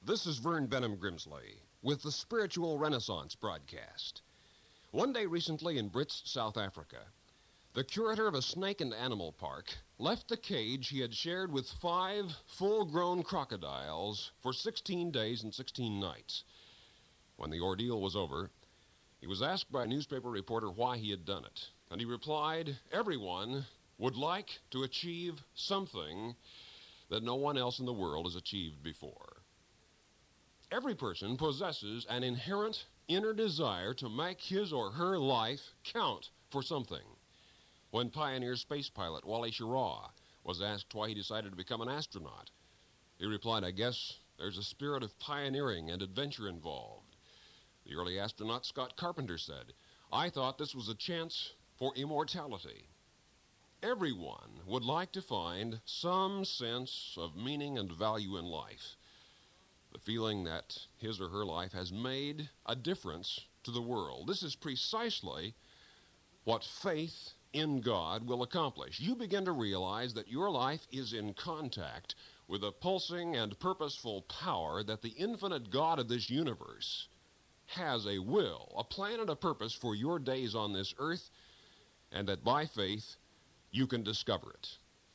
This is Vern Benham Grimsley with the Spiritual Renaissance broadcast. One day recently in Brits, South Africa, the curator of a snake and animal park left the cage he had shared with 5 full-grown crocodiles for 16 days and 16 nights. When the ordeal was over, he was asked by a newspaper reporter why he had done it, and he replied, "Everyone would like to achieve something that no one else in the world has achieved before." Every person possesses an inherent inner desire to make his or her life count for something. When pioneer space pilot Wally Schirra was asked why he decided to become an astronaut, he replied, "I guess there's a spirit of pioneering and adventure involved." The early astronaut Scott Carpenter said, "I thought this was a chance for immortality." Everyone would like to find some sense of meaning and value in life. The feeling that his or her life has made a difference to the world. This is precisely what faith in God will accomplish. You begin to realize that your life is in contact with a pulsing and purposeful power, that the infinite God of this universe has a will, a plan and a purpose for your days on this earth, and that by faith you can discover it.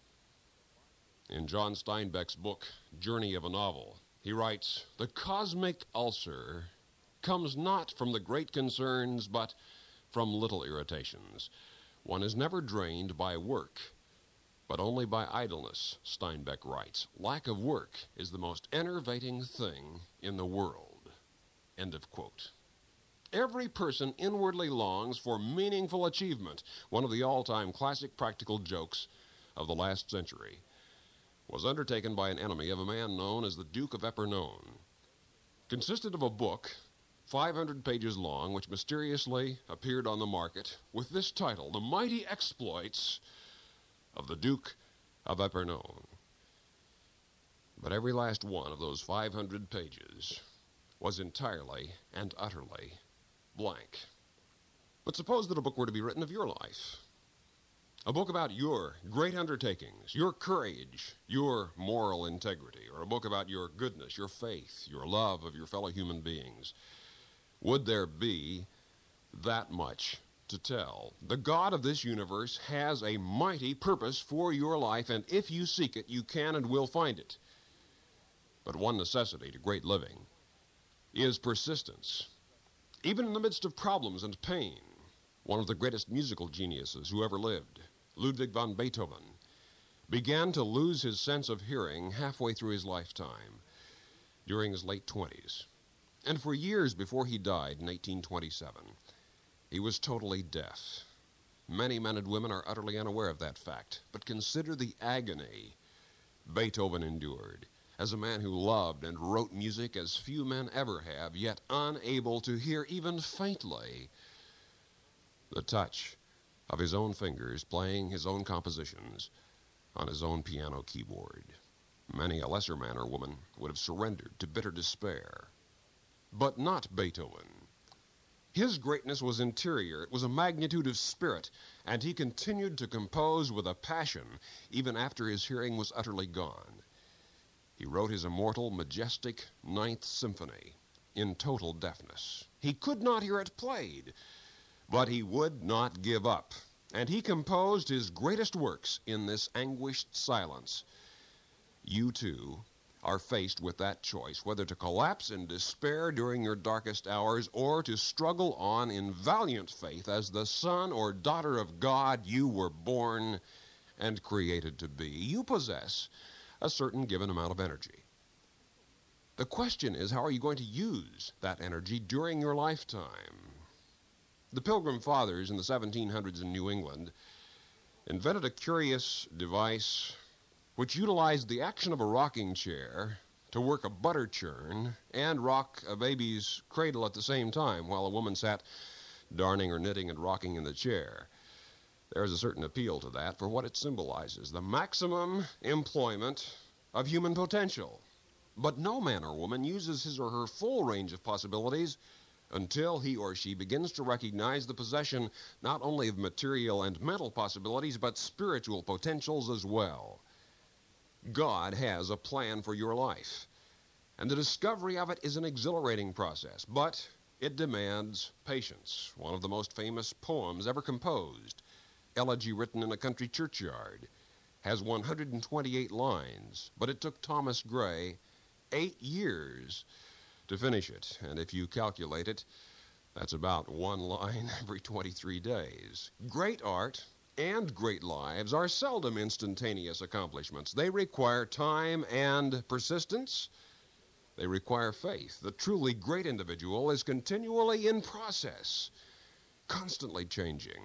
In John Steinbeck's book, Journey of a Novel, he writes, "The cosmic ulcer comes not from the great concerns, but from little irritations. One is never drained by work, but only by idleness," Steinbeck writes. "Lack of work is the most enervating thing in the world." End of quote. Every person inwardly longs for meaningful achievement. One of the all-time classic practical jokes of the last century was undertaken by an enemy of a man known as the Duke of Epernon. Consisted of a book 500 pages long, which mysteriously appeared on the market with this title, "The Mighty Exploits of the Duke of Epernon." But every last one of those 500 pages was entirely and utterly blank. But suppose that a book were to be written of your life. A book about your great undertakings, your courage, your moral integrity, or a book about your goodness, your faith, your love of your fellow human beings. Would there be that much to tell? The God of this universe has a mighty purpose for your life, and if you seek it, you can and will find it. But one necessity to great living is persistence. Even in the midst of problems and pain, one of the greatest musical geniuses who ever lived, Ludwig van Beethoven, began to lose his sense of hearing halfway through his lifetime, during his late 20s. And for years before he died in 1827, he was totally deaf. Many men and women are utterly unaware of that fact, but consider the agony Beethoven endured as a man who loved and wrote music as few men ever have, yet unable to hear even faintly the touch of his own fingers playing his own compositions on his own piano keyboard. Many a lesser man or woman would have surrendered to bitter despair. But not Beethoven. His greatness was interior. It was a magnitude of spirit, and he continued to compose with a passion even after his hearing was utterly gone. He wrote his immortal, majestic Ninth Symphony in total deafness. He could not hear it played, but he would not give up, and he composed his greatest works in this anguished silence. You, too, are faced with that choice, whether to collapse in despair during your darkest hours or to struggle on in valiant faith as the son or daughter of God you were born and created to be. You possess a certain given amount of energy. The question is, how are you going to use that energy during your lifetime? The Pilgrim Fathers in the 1700s in New England invented a curious device which utilized the action of a rocking chair to work a butter churn and rock a baby's cradle at the same time while a woman sat darning or knitting and rocking in the chair. There is a certain appeal to that for what it symbolizes, the maximum employment of human potential. But no man or woman uses his or her full range of possibilities until he or she begins to recognize the possession not only of material and mental possibilities, but spiritual potentials as well. God has a plan for your life. And the discovery of it is an exhilarating process, but it demands patience. One of the most famous poems ever composed, Elegy Written in a Country Churchyard, has 128 lines, but it took Thomas Gray 8 years to finish it. And if you calculate it, that's about one line every 23 days. Great art and great lives are seldom instantaneous accomplishments. They require time and persistence. They require faith. The truly great individual is continually in process, constantly changing.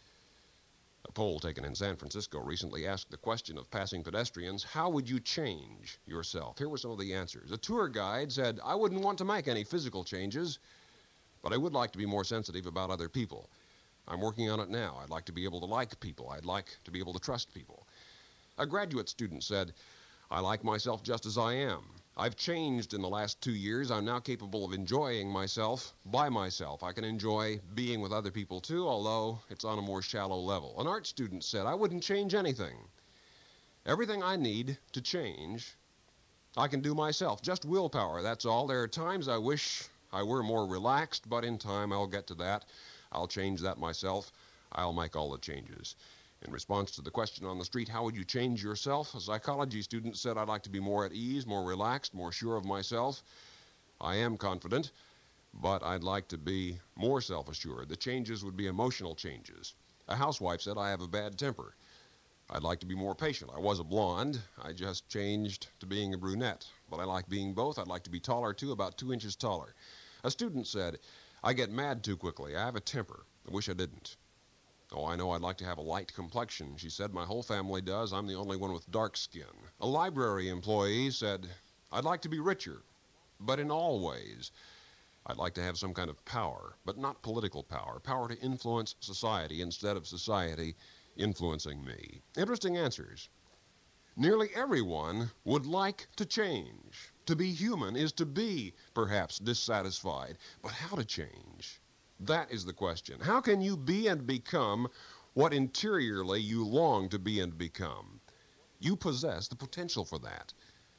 A poll taken in San Francisco recently asked the question of passing pedestrians, how would you change yourself? Here were some of the answers. A tour guide said, I wouldn't want to make any physical changes, but I would like to be more sensitive about other people. I'm working on it now. I'd like to be able to like people. I'd like to be able to trust people. A graduate student said, I like myself just as I am. I've changed in the last 2 years. I'm now capable of enjoying myself by myself. I can enjoy being with other people too, although it's on a more shallow level. An art student said, I wouldn't change anything. Everything I need to change, I can do myself. Just willpower, that's all. There are times I wish I were more relaxed, but in time I'll get to that. I'll change that myself. I'll make all the changes. In response to the question on the street, how would you change yourself? A psychology student said, I'd like to be more at ease, more relaxed, more sure of myself. I am confident, but I'd like to be more self-assured. The changes would be emotional changes. A housewife said, I have a bad temper. I'd like to be more patient. I was a blonde. I just changed to being a brunette. But I like being both. I'd like to be taller, too, about 2 inches taller. A student said, I get mad too quickly. I have a temper. I wish I didn't. Oh, I know I'd like to have a light complexion. She said, my whole family does. I'm the only one with dark skin. A library employee said, I'd like to be richer, but in all ways. I'd like to have some kind of power, but not political power. Power to influence society instead of society influencing me. Interesting answers. Nearly everyone would like to change. To be human is to be, perhaps, dissatisfied. But how to change? That is the question. How can you be and become what interiorly you long to be and become? You possess the potential for that.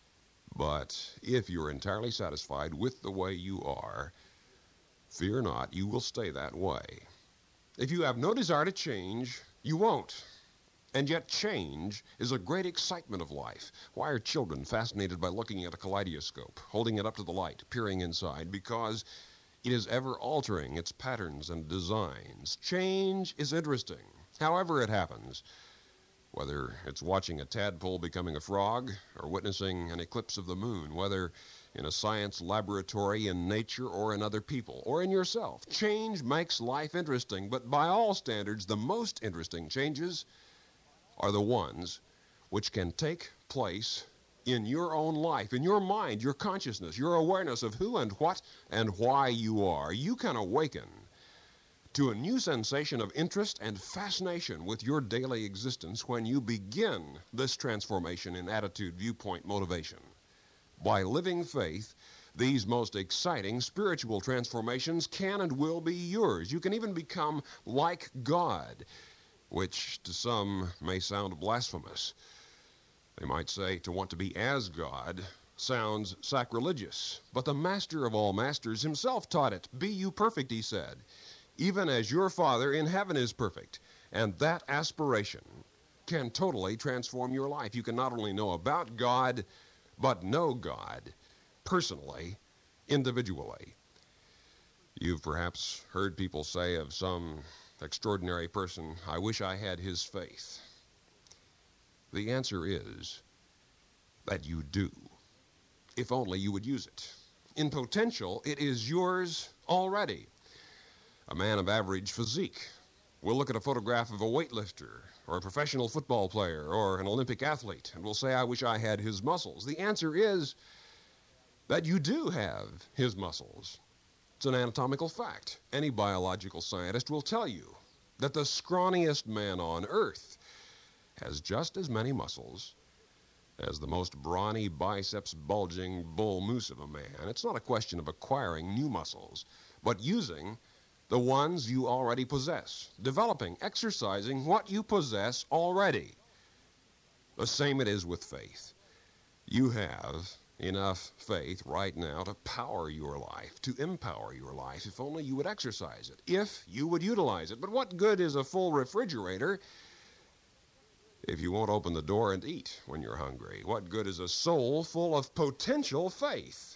But if you're entirely satisfied with the way you are, fear not, you will stay that way. If you have no desire to change, you won't. And yet change is a great excitement of life. Why are children fascinated by looking at a kaleidoscope, holding it up to the light, peering inside? Because it is ever altering its patterns and designs. Change is interesting, however it happens. Whether it's watching a tadpole becoming a frog or witnessing an eclipse of the moon, whether in a science laboratory, in nature, or in other people, or in yourself. Change makes life interesting, but by all standards, the most interesting changes are the ones which can take place in your own life, in your mind, your consciousness, your awareness of who and what and why you are. You can awaken to a new sensation of interest and fascination with your daily existence when you begin this transformation in attitude, viewpoint, motivation. By living faith, these most exciting spiritual transformations can and will be yours. You can even become like God, which to some may sound blasphemous. They might say to want to be as God sounds sacrilegious. But the master of all masters himself taught it. Be you perfect, he said, even as your Father in heaven is perfect. And that aspiration can totally transform your life. You can not only know about God, but know God personally, individually. You've perhaps heard people say of some extraordinary person, I wish I had his faith. The answer is that you do, if only you would use it. In potential, it is yours already. A man of average physique will look at a photograph of a weightlifter or a professional football player or an Olympic athlete and will say, I wish I had his muscles. The answer is that you do have his muscles. It's an anatomical fact. Any biological scientist will tell you that the scrawniest man on earth has just as many muscles as the most brawny, biceps-bulging bull moose of a man. It's not a question of acquiring new muscles, but using the ones you already possess, developing, exercising what you possess already. The same it is with faith. You have enough faith right now to power your life, to empower your life, if only you would exercise it, if you would utilize it. But what good is a full refrigerator if you won't open the door and eat when you're hungry? What good is a soul full of potential faith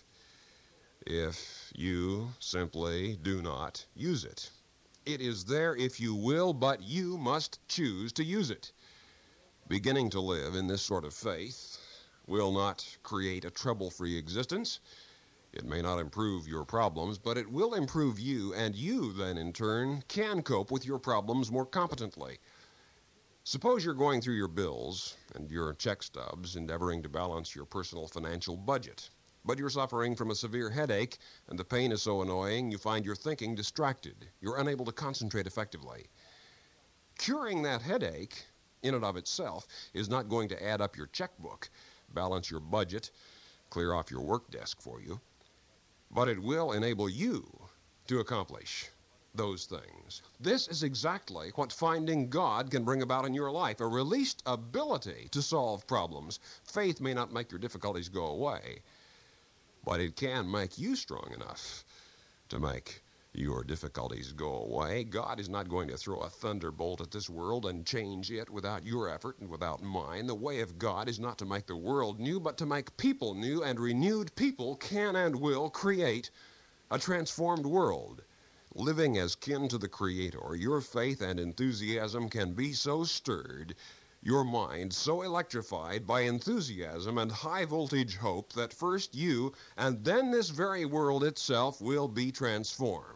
if you simply do not use it? It is there if you will, but you must choose to use it. Beginning to live in this sort of faith will not create a trouble-free existence. It may not improve your problems, but it will improve you, and you then, in turn, can cope with your problems more competently. Suppose you're going through your bills and your check stubs, endeavoring to balance your personal financial budget, but you're suffering from a severe headache, and the pain is so annoying you find your thinking distracted. You're unable to concentrate effectively. Curing that headache, in and of itself, is not going to add up your checkbook, balance your budget, clear off your work desk for you, but it will enable you to accomplish those things. This is exactly what finding God can bring about in your life, a released ability to solve problems. Faith may not make your difficulties go away, but it can make you strong enough to make your difficulties go away. God is not going to throw a thunderbolt at this world and change it without your effort and without mine. The way of God is not to make the world new, but to make people new, and renewed people can and will create a transformed world. Living as kin to the Creator, your faith and enthusiasm can be so stirred, your mind so electrified by enthusiasm and high-voltage hope that first you and then this very world itself will be transformed.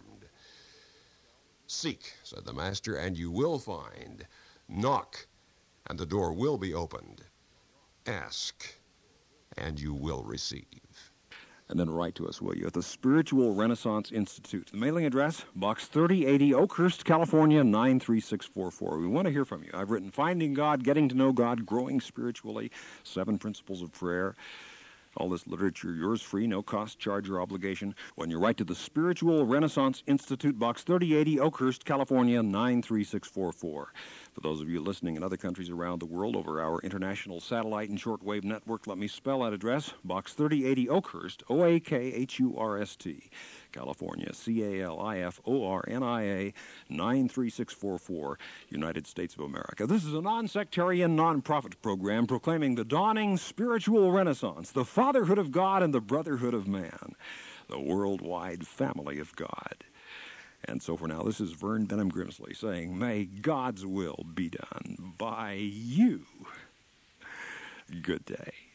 Seek, said the Master, and you will find. Knock, and the door will be opened. Ask, and you will receive. And then write to us, will you, at the Spiritual Renaissance Institute. The mailing address, Box 3080, Oakhurst, California, 93644. We want to hear from you. I've written Finding God, Getting to Know God, Growing Spiritually, 7 Principles of Prayer. All this literature, yours free, no cost, charge, or obligation. When you write to the Spiritual Renaissance Institute, Box 3080, Oakhurst, California, 93644. For those of you listening in other countries around the world over our international satellite and shortwave network, let me spell that address. Box 3080, Oakhurst, Oakhurst, California, California, 93644, United States of America. This is a non-sectarian, non-profit program proclaiming the dawning spiritual renaissance, the fatherhood of God and the brotherhood of man, the worldwide family of God. And so for now, this is Vern Benham Grimsley saying, may God's will be done by you. Good day.